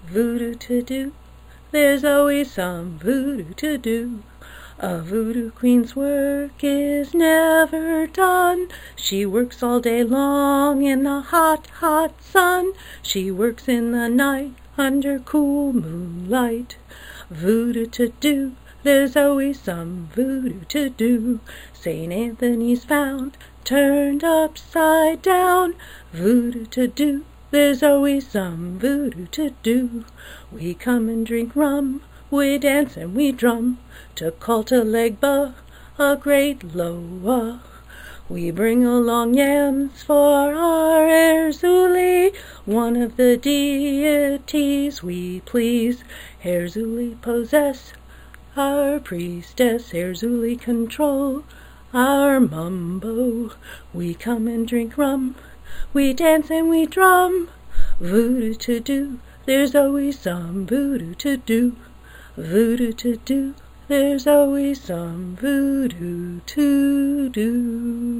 Voodoo to do, there's always some voodoo to do. A voodoo queen's work is never done. She works all day long in the hot, hot sun. She works in the night under cool moonlight. Voodoo to do, there's always some voodoo to do. St. Anthony's found, turned upside down. Voodoo to do, there's always some voodoo to do. We come and drink rum, we dance and we drum, to Cultalegba, a great loa. We bring along yams for our Herzuli, one of the deities we please. Herzuli possess our priestess, Herzuli control our mumbo. We come and drink rum, we dance and we drum. Voodoo to do, there's always some voodoo to do. Voodoo to do, there's always some voodoo to do.